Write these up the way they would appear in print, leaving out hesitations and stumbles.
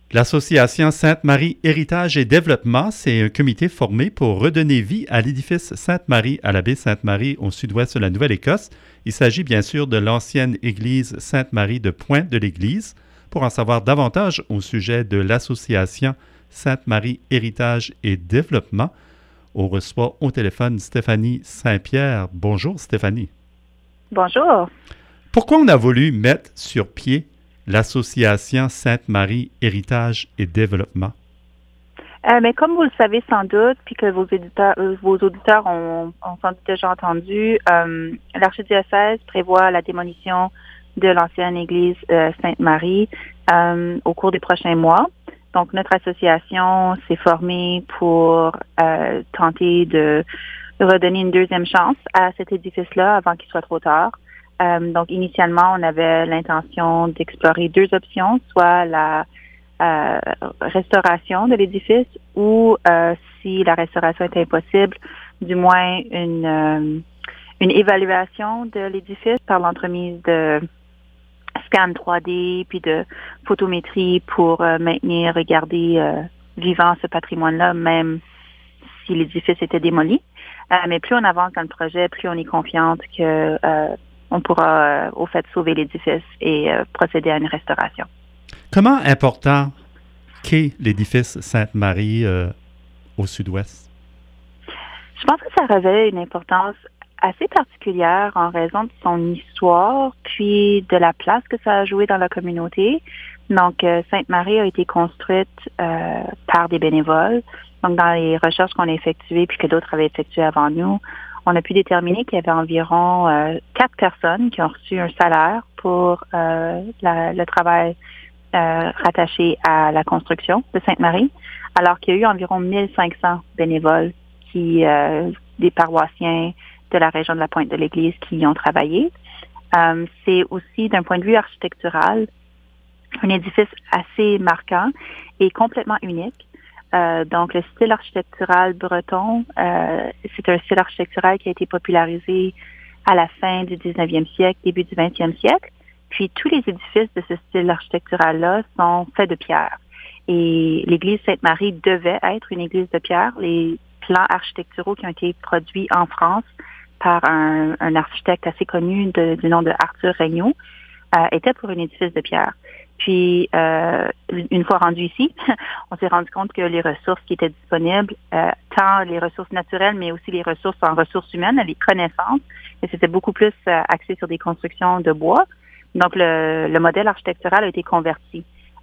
L'Association Sainte-Marie Héritage et Développement, c'est un comité formé pour redonner vie à l'édifice Sainte-Marie à la baie Sainte-Marie au sud-ouest de la Nouvelle-Écosse. Il s'agit bien sûr de l'ancienne église Sainte-Marie de Pointe-de-l'Église. Pour en savoir davantage au sujet de l'Association Sainte-Marie Héritage et Développement, on reçoit au téléphone Stéphanie Saint-Pierre. Bonjour Stéphanie. Bonjour. Pourquoi on a voulu mettre sur pied l'Association Sainte-Marie Héritage et Développement? Mais comme vous le savez sans doute, puis que vos auditeurs ont sans doute déjà entendu, l'archidiocèse prévoit la démolition de l'ancienne église Sainte-Marie au cours des prochains mois. Donc, notre association s'est formée pour tenter de redonner une deuxième chance à cet édifice-là avant qu'il soit trop tard. Donc, initialement, on avait l'intention d'explorer deux options, soit la restauration de l'édifice ou, si la restauration est impossible, du moins une évaluation de l'édifice par l'entremise de scan 3D puis de photométrie pour maintenir et garder vivant ce patrimoine-là, même si l'édifice était démoli. Mais plus on avance dans le projet, plus on est confiante que on pourra, au fait, sauver l'édifice et procéder à une restauration. Comment important qu'est l'édifice Sainte-Marie au sud-ouest? Je pense que ça revêt une importance assez particulière en raison de son histoire, puis de la place que ça a joué dans la communauté. Donc, Sainte-Marie a été construite par des bénévoles. Donc, dans les recherches qu'on a effectuées, puis que d'autres avaient effectuées avant nous, on a pu déterminer qu'il y avait environ 4 personnes qui ont reçu un salaire pour le travail rattaché à la construction de Sainte-Marie, alors qu'il y a eu environ 1500 bénévoles des paroissiens de la région de la Pointe-de-l'Église qui y ont travaillé. C'est aussi, d'un point de vue architectural, un édifice assez marquant et complètement unique. Donc, le style architectural breton, c'est un style architectural qui a été popularisé à la fin du 19e siècle, début du 20e siècle. Puis, tous les édifices de ce style architectural-là sont faits de pierre. Et l'église Sainte-Marie devait être une église de pierre. Les plans architecturaux qui ont été produits en France par un architecte assez connu du nom de Arthur Regnault étaient pour un édifice de pierre. Puis, une fois rendu ici, on s'est rendu compte que les ressources qui étaient disponibles, tant les ressources naturelles, mais aussi les ressources en ressources humaines, les connaissances, et c'était beaucoup plus axé sur des constructions de bois. Donc, le modèle architectural a été converti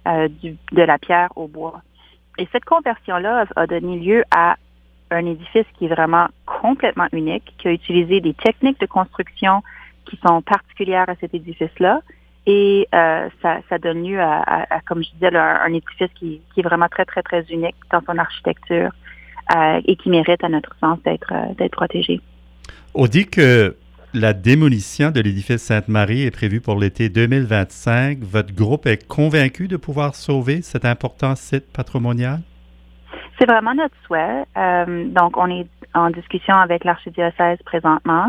de la pierre au bois. Et cette conversion-là a donné lieu à un édifice qui est vraiment complètement unique, qui a utilisé des techniques de construction qui sont particulières à cet édifice-là. Et ça donne lieu à comme je disais, un édifice qui est vraiment très, très, très unique dans son architecture et qui mérite, à notre sens, d'être protégé. On dit que la démolition de l'édifice Sainte-Marie est prévue pour l'été 2025. Votre groupe est convaincu de pouvoir sauver cet important site patrimonial? C'est vraiment notre souhait. Donc, on est en discussion avec l'archidiocèse présentement,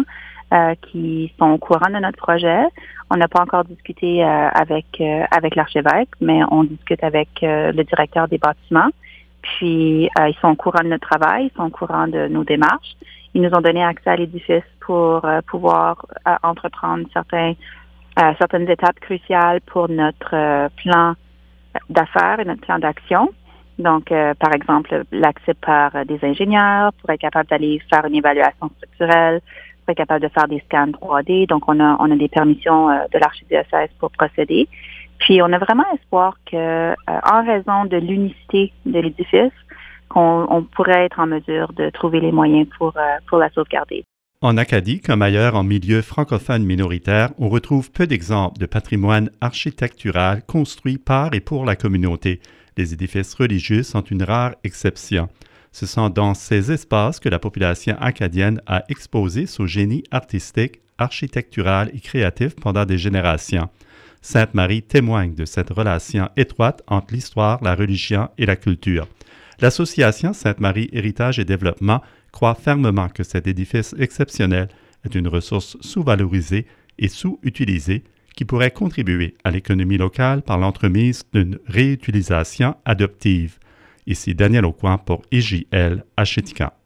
qui sont au courant de notre projet. On n'a pas encore discuté avec l'archevêque, mais on discute avec le directeur des bâtiments. Puis, ils sont au courant de notre travail, ils sont au courant de nos démarches. Ils nous ont donné accès à l'édifice pour pouvoir entreprendre certaines étapes cruciales pour notre plan d'affaires et notre plan d'action. Donc, par exemple, l'accès par des ingénieurs pour être capable d'aller faire une évaluation structurelle, pour être capable de faire des scans 3D. Donc, on a des permissions de l'archidiocèse pour procéder. Puis, on a vraiment espoir que, en raison de l'unicité de l'édifice, qu'on pourrait être en mesure de trouver les moyens pour la sauvegarder. En Acadie, comme ailleurs en milieu francophone minoritaire, on retrouve peu d'exemples de patrimoine architectural construit par et pour la communauté. Les édifices religieux sont une rare exception. Ce sont dans ces espaces que la population acadienne a exposé son génie artistique, architectural et créatif pendant des générations. Sainte-Marie témoigne de cette relation étroite entre l'histoire, la religion et la culture. L'Association Sainte-Marie Héritage et Développement croit fermement que cet édifice exceptionnel est une ressource sous-valorisée et sous-utilisée qui pourraient contribuer à l'économie locale par l'entremise d'une réutilisation adoptive. Ici Daniel Aucoin pour IJL à Chéticamp.